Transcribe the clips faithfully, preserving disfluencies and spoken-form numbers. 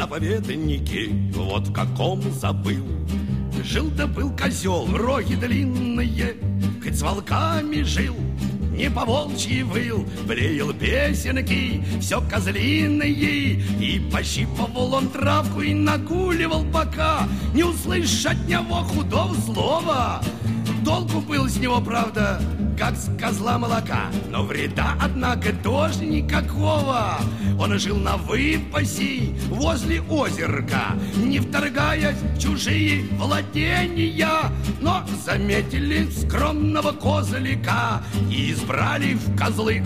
заповедники, вот в каком забыл. Жил да был козел, роги длинные, хоть с волками жил, не по-волчьи выл, блеял песенки, все козлиные, и пощипывал он травку и нагуливал бока, не услышь от него худого слова. Толку был с него, правда, как с козла молока, но вреда, однако, тоже никакого. Он жил на выпасе возле озерка, не вторгаясь в чужие владения, но заметили скромного козлика и избрали в козлы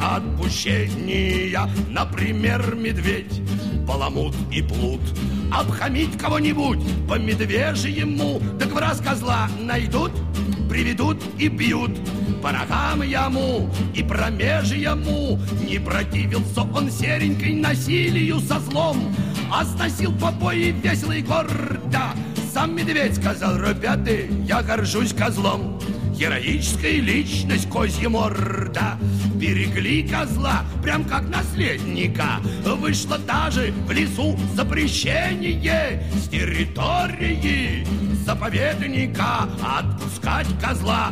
отпущения. Например, медведь, баламут и плут. Обхамить кого-нибудь по медвежьему, так в раз козла найдут, приведут и бьют по ногам ему и промеж ему. Не противился он серенькой насилию со злом, а сносил побои весело и гордо. Сам медведь сказал: ребята, я горжусь козлом, героическая личность козья морда. Берегли козла, прям как наследника. Вышло даже в лесу запрещение с территории заповедника отпускать козла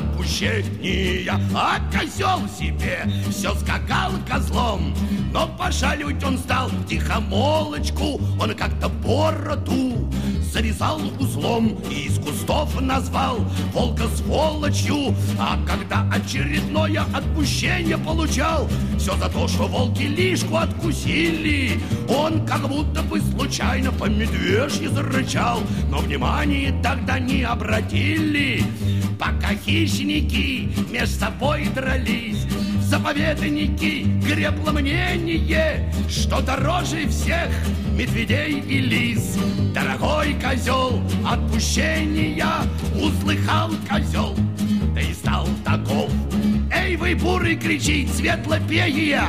отпущения. А козел себе все скакал козлом, но пошалить он стал тихомолочку. Он как-то бороду завязал узлом и из кустов назвал волка сволочью. А когда очередное отпущение получал, все за то, что волки лишку откусили, он как будто бы случайно по медвежьи зарычал, но внимания тогда не обратили. Пока хищники между собой дрались, заповедники гребло мнение, что дороже всех медведей и лис. Дорогой козел, отпущения услыхал козел, да и стал таков. Эй, вы, бурый, кричит светлопея,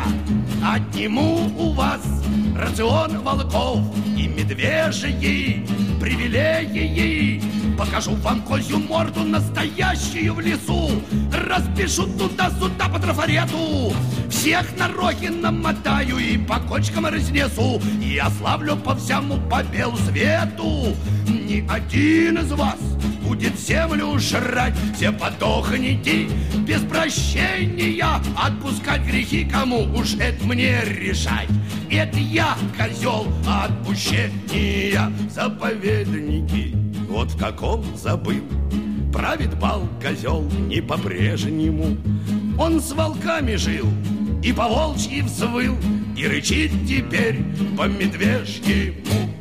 отниму у вас рацион волков и медвежьи привилегии. Покажу вам козью морду настоящую в лесу, распишу туда-сюда по трафарету, всех на роги намотаю и по кочкам разнесу, и ославлю по всему по белу свету. Ни один из вас будет землю жрать, все подохните без прощения. Отпускать грехи кому, уж это мне решать. Это я, козел отпущения. Заповедники, вот в каком забыл, правит бал козел не по-прежнему. Он с волками жил и по волчьи взвыл, и рычит теперь по медвежьему.